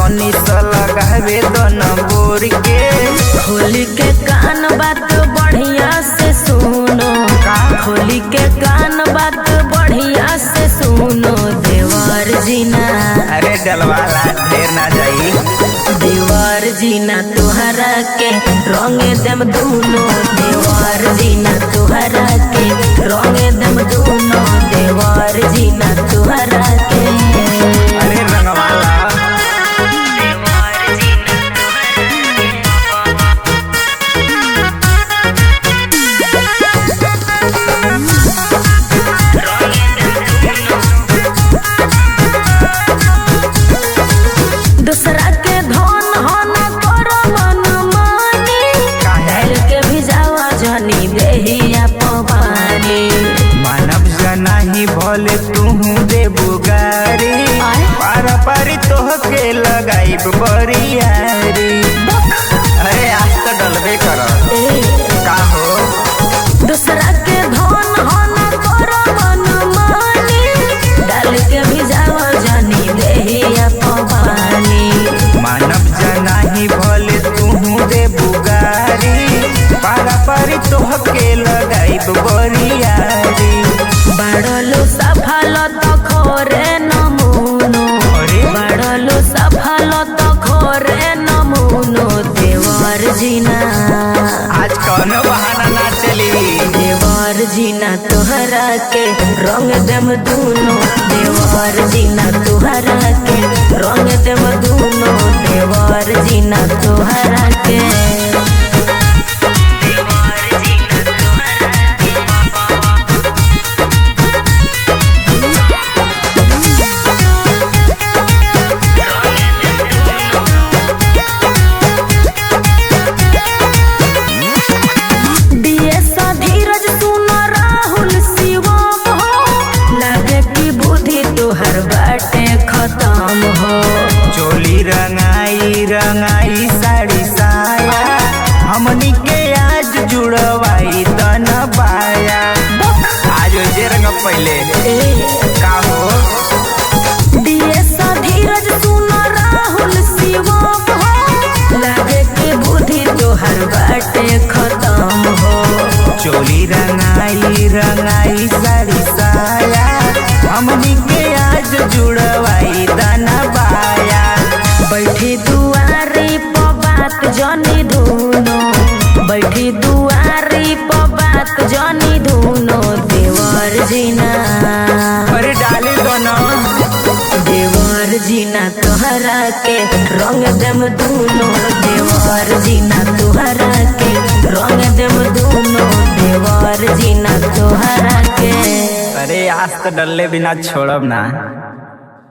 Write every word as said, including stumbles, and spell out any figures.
तनी सा लगावे दो नंबर के। खोली के कान बात बढ़िया से सुनो, खोली के कान बात बढ़िया से सुनो देवर जीना। अरे डलवाला ढेर ना जाई। देवर जीना तुहरा के रंग दम दूनो, देवर जीना तुहरा के रंग दम दूनो, देवर जीना तुहरा के। अरे रंगवाला दूसरा के धन हन करो मन मानी, डाल के भिजावा जनी देहिया पवानी। मानव जनाही भले तुहू दे बुगारी, पारा पारी तोह के लगाई बरियारी। अरे आज तो डलबे कर का हो। दूसरा के धन हन करो मन मानी, डाल के भिजावा जनी देहिया पवानी। मानव जनाही भले तुहू दे बुगारी, पारा पारी तोह के लगाई बरियारी। बाड़लो सफल तो खोरे नमूनो, बाड़लो सफल तो खोरे नमूनो, देवर जीना। आज कौन बहाना ना चली। देवर जीना तुहरा के रंग दम दूनो, देवर जीना तुहरा के रंग दम दूनो, देवर जीना तुहरा के। खत्म हो चोली रंगाई रंगाई साड़ी साया, हमनी के आज जुड़वाई तन बाया। आज जे रंग पहले का हो। दिए धीरज सुन राहुल शिवम हो, लागे के बुद्धि तोहर बाटे खत्म हो। चोली रंगाई रंगाई साड़ी साया, हमनी के आज जुड़वाई दाना बाया। बैठी दुआरी प बात जनी धुनो, बैठी दुआरी प बात जनी धुनो, देवर जीना। अरे डाली दोनों देवर जीना तुहरा के रंग दम दूनो, देवर जीना तुहरा के रंग दम दूनो, देवर जीना तुहरा के। अरे आज तो डल्ले बिना छोड़ब ना।